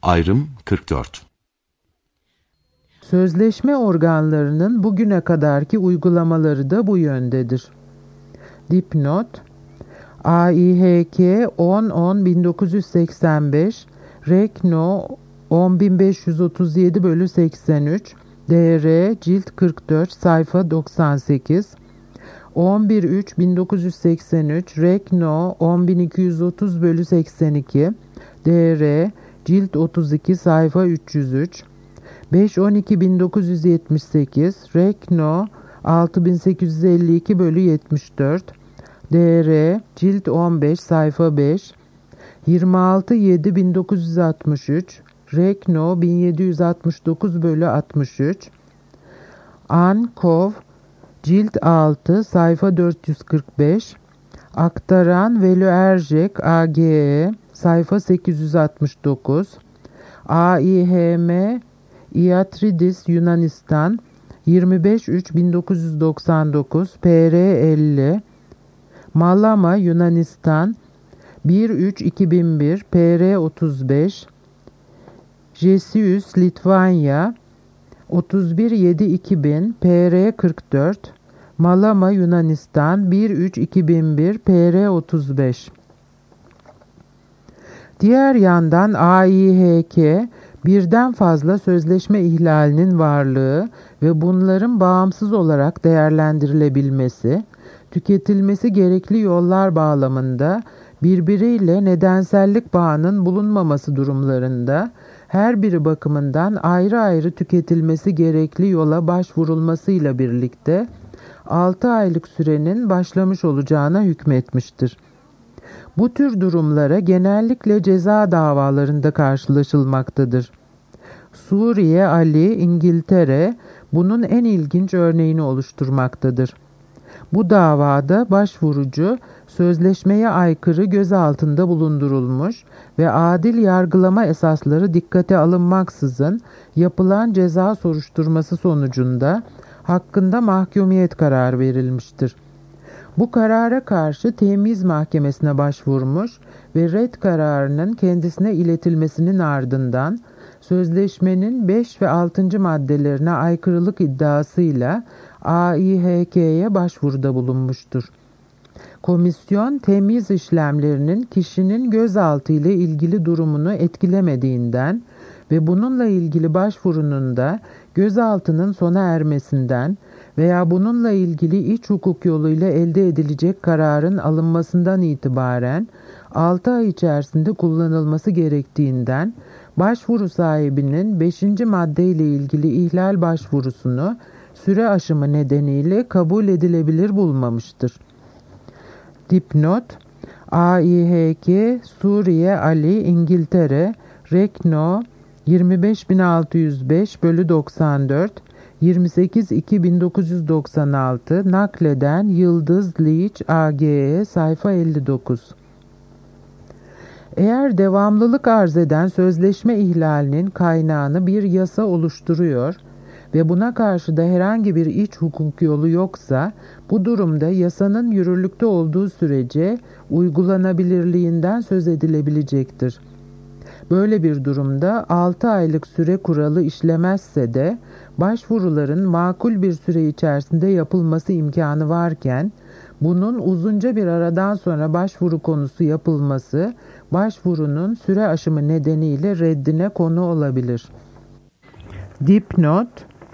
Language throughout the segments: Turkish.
Ayrım 44. Sözleşme organlarının bugüne kadarki uygulamaları da bu yöndedir. Dipnot: AİHK 10-10-1985, Rek No 10537/83, DR Cilt 44, sayfa 98, 11-3-1983, Rek No 10230/82, DR Cilt 32, sayfa 303, 5-12-1978, Rek No 6852/74, DR Cilt 15, sayfa 5, 26-7-1963, Rek No 1769/63, Ankov Cilt 6, sayfa 445, Aktaran Veli Ercek AGE, sayfa 869, AİHM Iatridis Yunanistan 25-3-1999, PR 50, Malama Yunanistan 1-3-2001, PR 35, Jesius Litvanya 31-7-2000, PR 44, Malama Yunanistan 1-3-2001, PR 35. Diğer yandan AİHK, birden fazla sözleşme ihlalinin varlığı ve bunların bağımsız olarak değerlendirilebilmesi, tüketilmesi gerekli yollar bağlamında birbiriyle nedensellik bağının bulunmaması durumlarında her biri bakımından ayrı ayrı tüketilmesi gerekli yola başvurulmasıyla birlikte 6 aylık sürenin başlamış olacağına hükmetmiştir. Bu tür durumlara genellikle ceza davalarında karşılaşılmaktadır. Suriye, Ali, İngiltere bunun en ilginç örneğini oluşturmaktadır. Bu davada başvurucu sözleşmeye aykırı gözaltında bulundurulmuş ve adil yargılama esasları dikkate alınmaksızın yapılan ceza soruşturması sonucunda hakkında mahkumiyet kararı verilmiştir. Bu karara karşı temyiz mahkemesine başvurmuş ve red kararının kendisine iletilmesinin ardından sözleşmenin 5 ve 6. maddelerine aykırılık iddiasıyla AİHK'ye başvuruda bulunmuştur. Komisyon, temyiz işlemlerinin kişinin gözaltı ile ilgili durumunu etkilemediğinden ve bununla ilgili başvurunun da gözaltının sona ermesinden veya bununla ilgili iç hukuk yoluyla elde edilecek kararın alınmasından itibaren 6 ay içerisinde kullanılması gerektiğinden başvuru sahibinin 5. madde ile ilgili ihlal başvurusunu süre aşımı nedeniyle kabul edilebilir bulmamıştır. Dipnot: AİHK, Suriye, Ali, İngiltere, Rek No 25605/94, 28-2-1996, nakleden Yıldız Liç AGE, sayfa 59. Eğer devamlılık arz eden sözleşme ihlalinin kaynağını bir yasa oluşturuyor ve buna karşı da herhangi bir iç hukuk yolu yoksa, bu durumda yasanın yürürlükte olduğu sürece uygulanabilirliğinden söz edilebilecektir. Böyle bir durumda 6 aylık süre kuralı işlemezse de başvuruların makul bir süre içerisinde yapılması imkanı varken, bunun uzunca bir aradan sonra başvuru konusu yapılması, başvurunun süre aşımı nedeniyle reddine konu olabilir. Dipnot: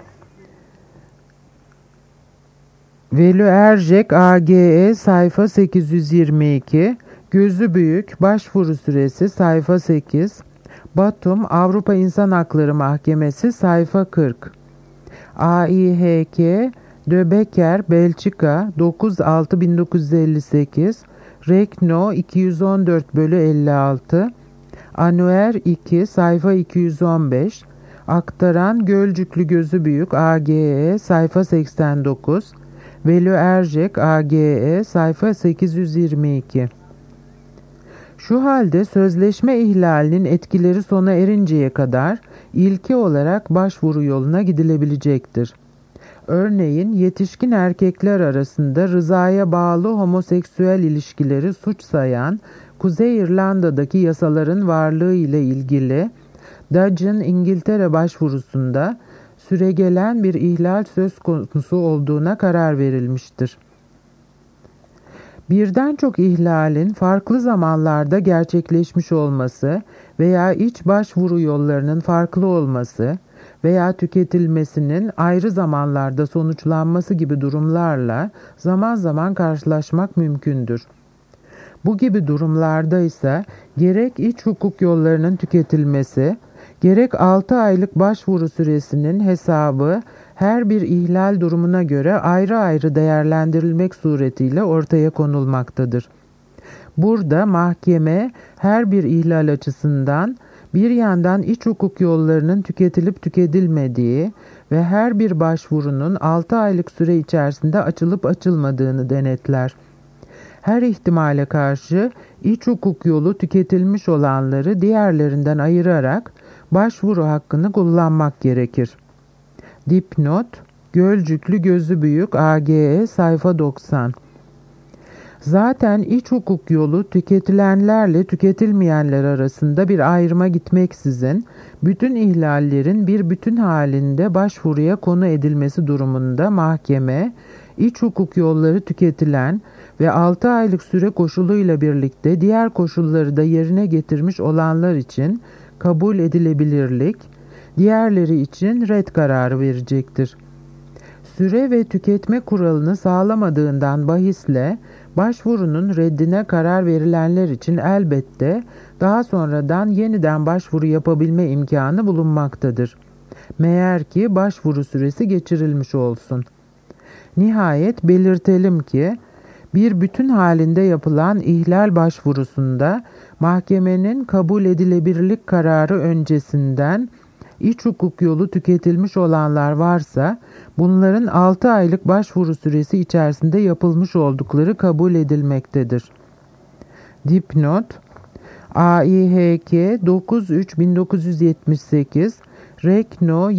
Veli Ercek AGE, sayfa 822, Gözü Büyük, başvuru süresi, sayfa 8, Batum Avrupa İnsan Hakları Mahkemesi, sayfa 40, AİHK De Becker Belçika 9-6-1958, Rek No 214/56, Anuer 2, sayfa 215, Aktaran Gölcüklü Gözü Büyük AGE, sayfa 89, Veli Ercek AGE, sayfa 822. Şu halde sözleşme ihlalinin etkileri sona erinceye kadar ilki olarak başvuru yoluna gidilebilecektir. Örneğin yetişkin erkekler arasında rızaya bağlı homoseksüel ilişkileri suç sayan Kuzey İrlanda'daki yasaların varlığı ile ilgili Dodge'ın İngiltere başvurusunda süregelen bir ihlal söz konusu olduğuna karar verilmiştir. Birden çok ihlalin farklı zamanlarda gerçekleşmiş olması veya iç başvuru yollarının farklı olması veya tüketilmesinin ayrı zamanlarda sonuçlanması gibi durumlarla zaman zaman karşılaşmak mümkündür. Bu gibi durumlarda ise gerek iç hukuk yollarının tüketilmesi, gerek 6 aylık başvuru süresinin hesabı her bir ihlal durumuna göre ayrı ayrı değerlendirilmek suretiyle ortaya konulmaktadır. Burada mahkeme her bir ihlal açısından bir yandan iç hukuk yollarının tüketilip tüketilmediği ve her bir başvurunun 6 aylık süre içerisinde açılıp açılmadığını denetler. Her ihtimale karşı iç hukuk yolu tüketilmiş olanları diğerlerinden ayırarak başvuru hakkını kullanmak gerekir. Dipnot, Gölcüklü Gözü Büyük AGE sayfa 90. Zaten iç hukuk yolu tüketilenlerle tüketilmeyenler arasında bir ayrıma gitmeksizin bütün ihlallerin bir bütün halinde başvuruya konu edilmesi durumunda mahkeme, iç hukuk yolları tüketilen ve 6 aylık süre koşuluyla birlikte diğer koşulları da yerine getirmiş olanlar için kabul edilebilirlik, diğerleri için red kararı verecektir. Süre ve tüketme kuralını sağlamadığından bahisle başvurunun reddine karar verilenler için elbette daha sonradan yeniden başvuru yapabilme imkanı bulunmaktadır. Meğer ki başvuru süresi geçirilmiş olsun. Nihayet belirtelim ki bir bütün halinde yapılan ihlal başvurusunda mahkemenin kabul edilebilirlik kararı öncesinden iç hukuk yolu tüketilmiş olanlar varsa bunların 6 aylık başvuru süresi içerisinde yapılmış oldukları kabul edilmektedir. Dipnot, AİHK 9-3-1978, Rekno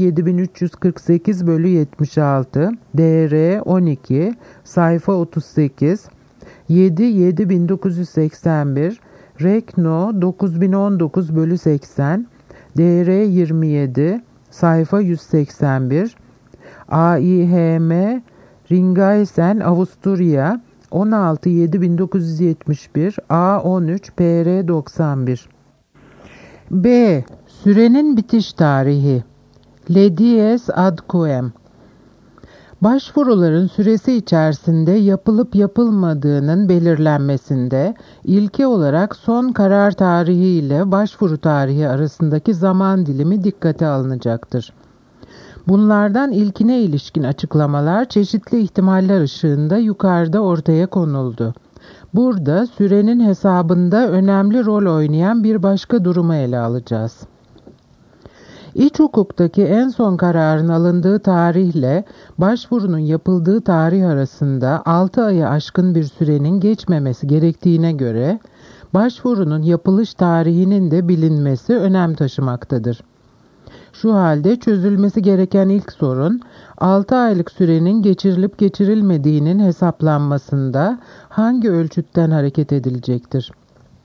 7348/76, DR 12, sayfa 38, 7-7-1981, Rekno 9019/80, DR 27, sayfa 181, AİHM Ringaisen Avusturya 16-7-1971, A13, PR 91. B. Sürenin bitiş tarihi. Le dies ad quem. Başvuruların süresi içerisinde yapılıp yapılmadığının belirlenmesinde ilke olarak son karar tarihi ile başvuru tarihi arasındaki zaman dilimi dikkate alınacaktır. Bunlardan ilkine ilişkin açıklamalar çeşitli ihtimaller ışığında yukarıda ortaya konuldu. Burada sürenin hesabında önemli rol oynayan bir başka durumu ele alacağız. İç hukuktaki en son kararın alındığı tarihle başvurunun yapıldığı tarih arasında 6 ayı aşkın bir sürenin geçmemesi gerektiğine göre başvurunun yapılış tarihinin de bilinmesi önem taşımaktadır. Şu halde çözülmesi gereken ilk sorun 6 aylık sürenin geçirilip geçirilmediğinin hesaplanmasında hangi ölçütten hareket edilecektir?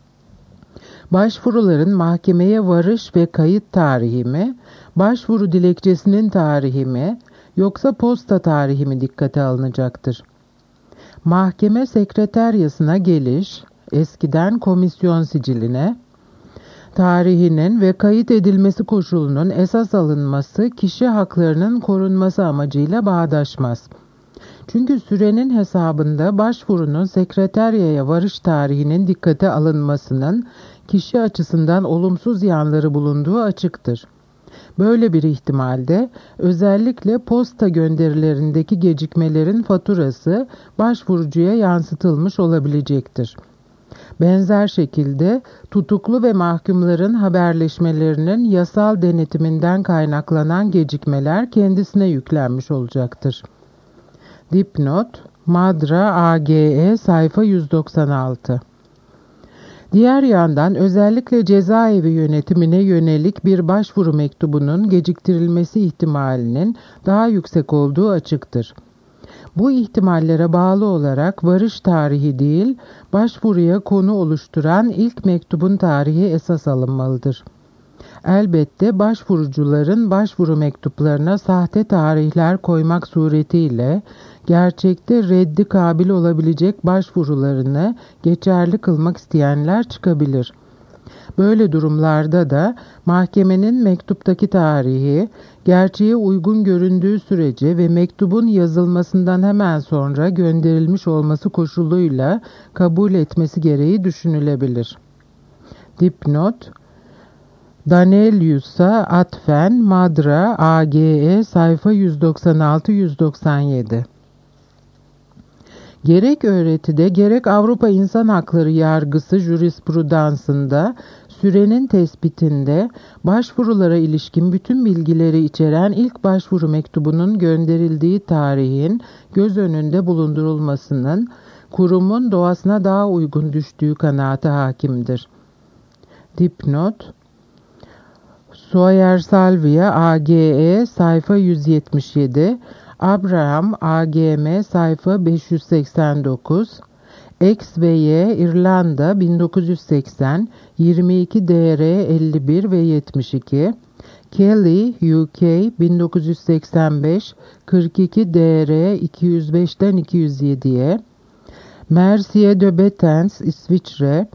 Başvuruların mahkemeye varış ve kayıt tarihi mi, başvuru dilekçesinin tarihi mi, yoksa posta tarihi mi dikkate alınacaktır? Mahkeme sekreteryasına geliş, eskiden komisyon siciline, tarihinin ve kayıt edilmesi koşulunun esas alınması kişi haklarının korunması amacıyla bağdaşmaz. Çünkü sürenin hesabında başvurunun sekreteryaya varış tarihinin dikkate alınmasının kişi açısından olumsuz yanları bulunduğu açıktır. Böyle bir ihtimalde özellikle posta gönderilerindeki gecikmelerin faturası başvurucuya yansıtılmış olabilecektir. Benzer şekilde tutuklu ve mahkumların haberleşmelerinin yasal denetiminden kaynaklanan gecikmeler kendisine yüklenmiş olacaktır. Dipnot, Madra AGE sayfa 196. Diğer yandan özellikle cezaevi yönetimine yönelik bir başvuru mektubunun geciktirilmesi ihtimalinin daha yüksek olduğu açıktır. Bu ihtimallere bağlı olarak varış tarihi değil, başvuruya konu oluşturan ilk mektubun tarihi esas alınmalıdır. Elbette başvurucuların başvuru mektuplarına sahte tarihler koymak suretiyle gerçekte reddi kabil olabilecek başvurularını geçerli kılmak isteyenler çıkabilir. Böyle durumlarda da mahkemenin mektuptaki tarihi, gerçeğe uygun göründüğü sürece ve mektubun yazılmasından hemen sonra gönderilmiş olması koşuluyla kabul etmesi gereği düşünülebilir. Dipnot: Danelius'a atfen Madra AGE sayfa 196-197. Gerek öğretide gerek Avrupa İnsan Hakları Yargısı jurisprudansında sürenin tespitinde başvurulara ilişkin bütün bilgileri içeren ilk başvuru mektubunun gönderildiği tarihin göz önünde bulundurulmasının kurumun doğasına daha uygun düştüğü kanaati hakimdir. Dipnot: Soyer-Salvia AGE sayfa 177, Abraham AGM sayfa 589, X ve Y İrlanda 1980, 22 DR 51 ve 72, Kelly UK 1985, 42 DR 205'ten 207'ye, Mercier de Betens İsviçre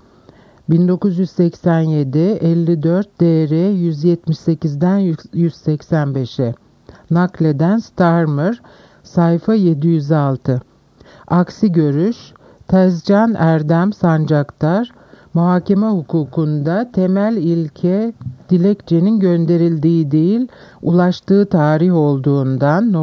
1987, 54 DR 178'den 185'e. Nakleden Starmer, sayfa 706. Aksi görüş, Tezcan Erdem Sancaktar, muhakeme hukukunda temel ilke dilekçenin gönderildiği değil, ulaştığı tarih olduğundan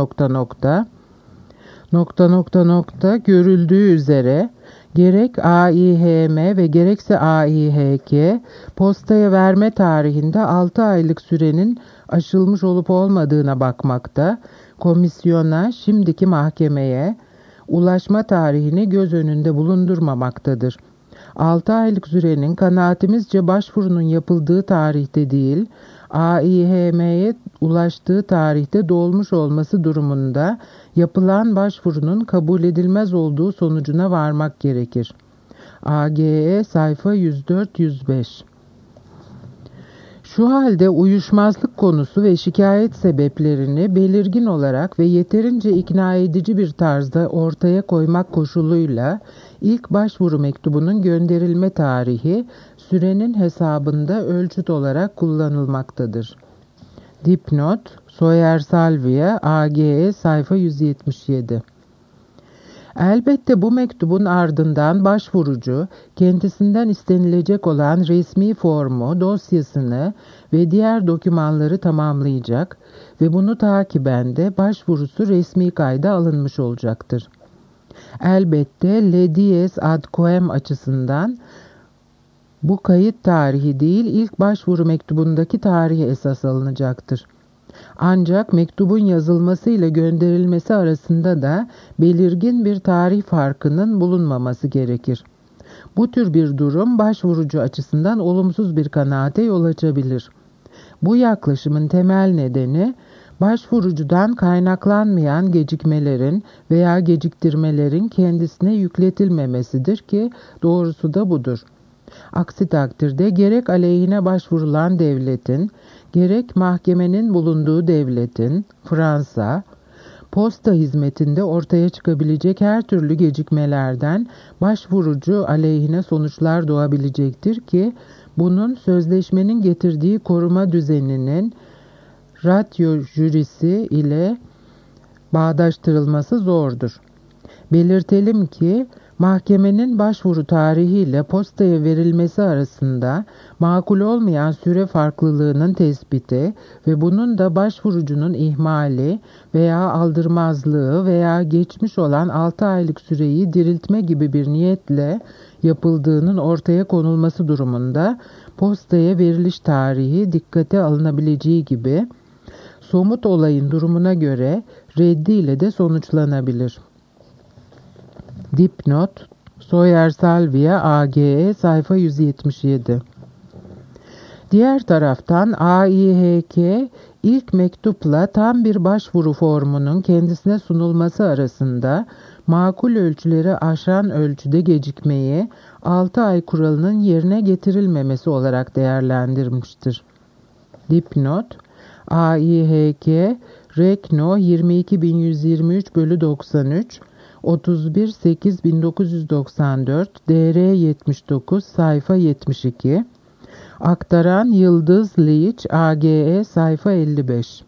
görüldüğü üzere gerek AİHM ve gerekse AİHK postaya verme tarihinde 6 aylık sürenin aşılmış olup olmadığına bakmakta, komisyona, şimdiki mahkemeye ulaşma tarihini göz önünde bulundurmamaktadır. 6 aylık sürenin kanaatimizce başvurunun yapıldığı tarihte değil, AİHM'ye ulaştığı tarihte dolmuş olması durumunda yapılan başvurunun kabul edilmez olduğu sonucuna varmak gerekir. AGE sayfa 104-105. Şu halde uyuşmazlık konusu ve şikayet sebeplerini belirgin olarak ve yeterince ikna edici bir tarzda ortaya koymak koşuluyla ilk başvuru mektubunun gönderilme tarihi sürenin hesabında ölçüt olarak kullanılmaktadır. Dipnot: Soyer-Salvia AGE sayfa 177. Elbette bu mektubun ardından başvurucu kendisinden istenilecek olan resmi formu, dosyasını ve diğer dokümanları tamamlayacak ve bunu takiben de başvurusu resmi kayda alınmış olacaktır. Elbette le dies ad quem açısından bu kayıt tarihi değil, ilk başvuru mektubundaki tarihi esas alınacaktır. Ancak mektubun yazılması ile gönderilmesi arasında da belirgin bir tarih farkının bulunmaması gerekir. Bu tür bir durum başvurucu açısından olumsuz bir kanaate yol açabilir. Bu yaklaşımın temel nedeni başvurucudan kaynaklanmayan gecikmelerin veya geciktirmelerin kendisine yükletilmemesidir ki doğrusu da budur. Aksi takdirde gerek aleyhine başvurulan devletin, gerek mahkemenin bulunduğu devletin, Fransa, posta hizmetinde ortaya çıkabilecek her türlü gecikmelerden başvurucu aleyhine sonuçlar doğabilecektir ki bunun sözleşmenin getirdiği koruma düzeninin ratio jürisi ile bağdaştırılması zordur. Belirtelim ki mahkemenin başvuru tarihiyle postaya verilmesi arasında makul olmayan süre farklılığının tespiti ve bunun da başvurucunun ihmali veya aldırmazlığı veya geçmiş olan 6 aylık süreyi diriltme gibi bir niyetle yapıldığının ortaya konulması durumunda postaya veriliş tarihi dikkate alınabileceği gibi somut olayın durumuna göre reddiyle de sonuçlanabilir. Dipnot: Soyer-Salvia AGE sayfa 177. Diğer taraftan AİHK ilk mektupla tam bir başvuru formunun kendisine sunulması arasında makul ölçüleri aşan ölçüde gecikmeyi 6 ay kuralının yerine getirilmemesi olarak değerlendirmiştir. Dipnot AİHK Rekno 22123/93 31.8.1994 DR 79 sayfa 72. Aktaran Yıldız Liç AGE sayfa 55.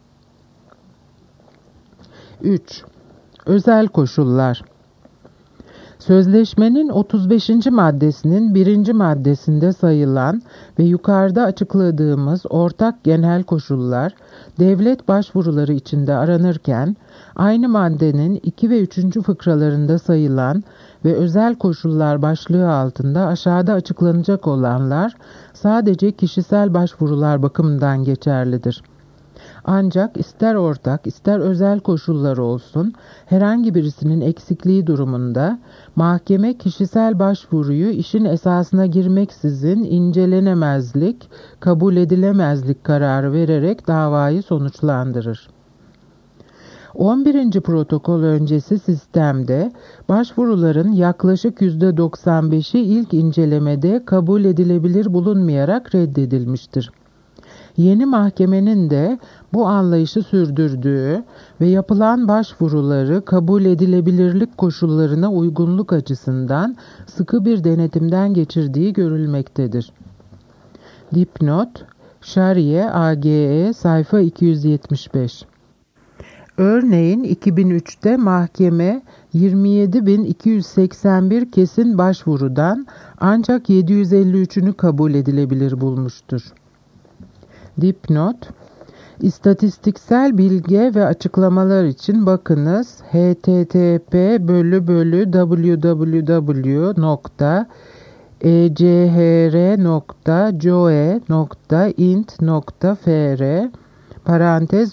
3. Özel koşullar. Sözleşmenin 35. maddesinin 1. maddesinde sayılan ve yukarıda açıkladığımız ortak genel koşullar, devlet başvuruları içinde aranırken, aynı maddenin 2 ve 3. fıkralarında sayılan ve özel koşullar başlığı altında aşağıda açıklanacak olanlar, sadece kişisel başvurular bakımından geçerlidir. Ancak ister ortak ister özel koşullar olsun, herhangi birisinin eksikliği durumunda mahkeme kişisel başvuruyu işin esasına girmeksizin incelenemezlik, kabul edilemezlik kararı vererek davayı sonuçlandırır. 11. protokol öncesi sistemde başvuruların yaklaşık %95'i ilk incelemede kabul edilebilir bulunmayarak reddedilmiştir. Yeni mahkemenin de bu anlayışı sürdürdüğü ve yapılan başvuruları kabul edilebilirlik koşullarına uygunluk açısından sıkı bir denetimden geçirdiği görülmektedir. Dipnot Şariye AGE sayfa 275. Örneğin 2003'te mahkeme 27.281 kesin başvurudan ancak 753'ünü kabul edilebilir bulmuştur. Dipnot İstatistiksel bilgi ve açıklamalar için bakınız http://www.echer.joe.int.fr parantez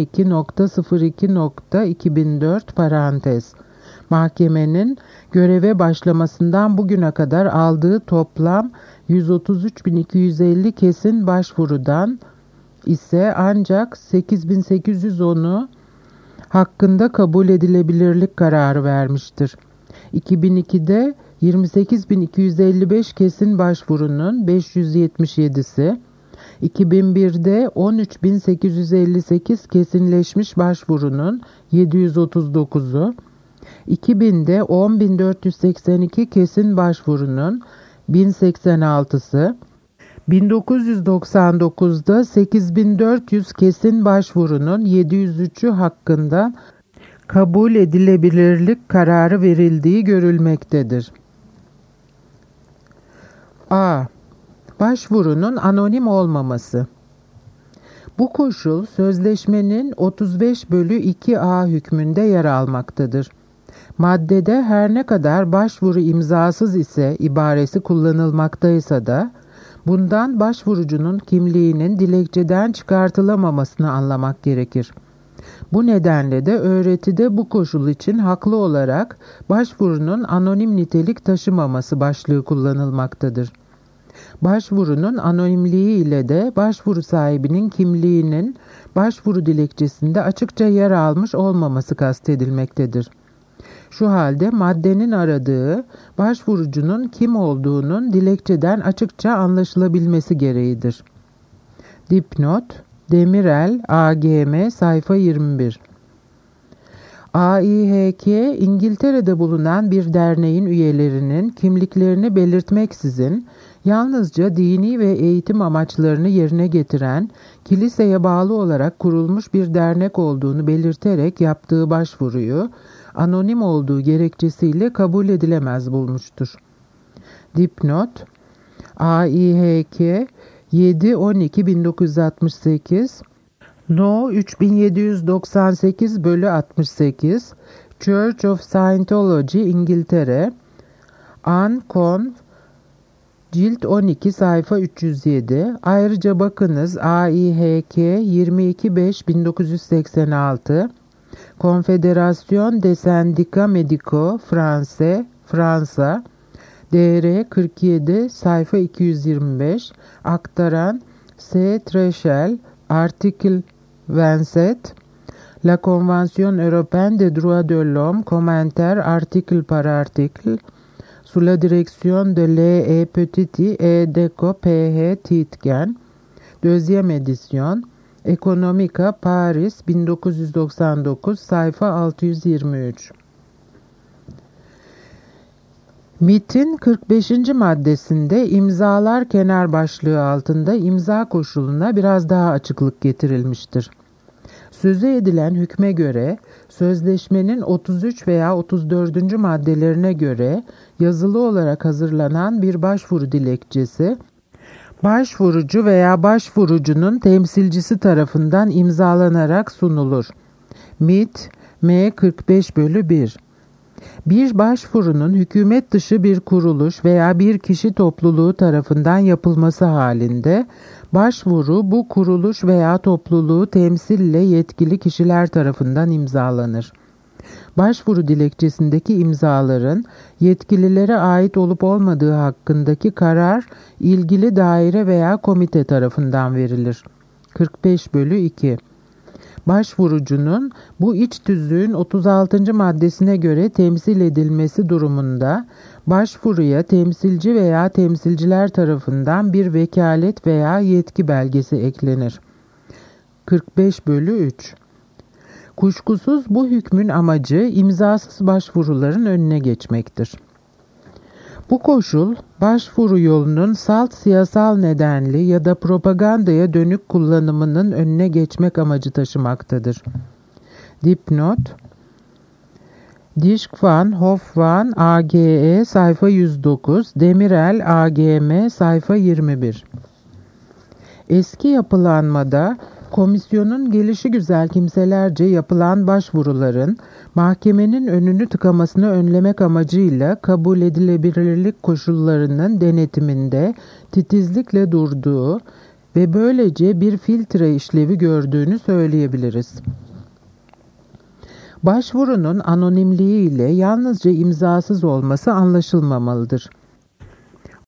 12.02.2004 parantez. Mahkemenin göreve başlamasından bugüne kadar aldığı toplam 133.250 kesin başvurudan ise ancak 8.810'u hakkında kabul edilebilirlik kararı vermiştir. 2002'de 28.255 kesin başvurunun 577'si, 2001'de 13.858 kesinleşmiş başvurunun 739'u, 2000'de 10.482 kesin başvurunun 1086'sı, 1999'da 8.400 kesin başvurunun 703'ü hakkında kabul edilebilirlik kararı verildiği görülmektedir. A. Başvurunun anonim olmaması. Bu koşul sözleşmenin 35/2A hükmünde yer almaktadır. Maddede her ne kadar başvuru imzasız ise ibaresi kullanılmaktaysa da, bundan başvurucunun kimliğinin dilekçeden çıkartılamamasını anlamak gerekir. Bu nedenle de öğretide bu koşul için haklı olarak başvurunun anonim nitelik taşımaması başlığı kullanılmaktadır. Başvurunun anonimliği ile de başvuru sahibinin kimliğinin başvuru dilekçesinde açıkça yer almış olmaması kastedilmektedir. Şu halde maddenin aradığı başvurucunun kim olduğunun dilekçeden açıkça anlaşılabilmesi gereğidir. Dipnot Demirel AGM sayfa 21. AİHK, İngiltere'de bulunan bir derneğin üyelerinin kimliklerini belirtmeksizin yalnızca dini ve eğitim amaçlarını yerine getiren, kiliseye bağlı olarak kurulmuş bir dernek olduğunu belirterek yaptığı başvuruyu, anonim olduğu gerekçesiyle kabul edilemez bulmuştur. Dipnot AİHK 7-12-1968 No 3798/68 Church of Scientology İngiltere Anconv Cilt 12 sayfa 307. Ayrıca bakınız AİHK 22/5/1986 Confédération des Syndicats Médicaux France Fransa DR 47 sayfa 225 aktaran C. Treschel article 27 La Convention Européenne des Droits de l'Homme commentaire article par article sous la direction de L.E. Petiti et Deco P.H. Titgen Deuxième Edisyon, Ekonomika, Paris, 1999, sayfa 623. MİT'in 45. maddesinde imzalar kenar başlığı altında imza koşuluna biraz daha açıklık getirilmiştir. Sözü edilen hükme göre sözleşmenin 33 veya 34. maddelerine göre yazılı olarak hazırlanan bir başvuru dilekçesi, başvurucu veya başvurucunun temsilcisi tarafından imzalanarak sunulur. MİT M 45/1. Bir başvurunun hükümet dışı bir kuruluş veya bir kişi topluluğu tarafından yapılması halinde, başvuru bu kuruluş veya topluluğu temsille yetkili kişiler tarafından imzalanır. Başvuru dilekçesindeki imzaların yetkililere ait olup olmadığı hakkındaki karar ilgili daire veya komite tarafından verilir. 45/2. Başvurucunun bu iç tüzüğün 36. maddesine göre temsil edilmesi durumunda başvuruya temsilci veya temsilciler tarafından bir vekalet veya yetki belgesi eklenir. 45/3. Kuşkusuz bu hükmün amacı imzasız başvuruların önüne geçmektir. Bu koşul, başvuru yolunun salt siyasal nedenli ya da propagandaya dönük kullanımının önüne geçmek amacı taşımaktadır. Dipnot: Dişkvan, Hoffman, AGE, sayfa 109, Demirel, AGM, sayfa 21. Eski yapılanmada, komisyonun gelişigüzel kimselerce yapılan başvuruların mahkemenin önünü tıkamasını önlemek amacıyla kabul edilebilirlik koşullarının denetiminde titizlikle durduğu ve böylece bir filtre işlevi gördüğünü söyleyebiliriz. Başvurunun anonimliği ile yalnızca imzasız olması anlaşılmamalıdır.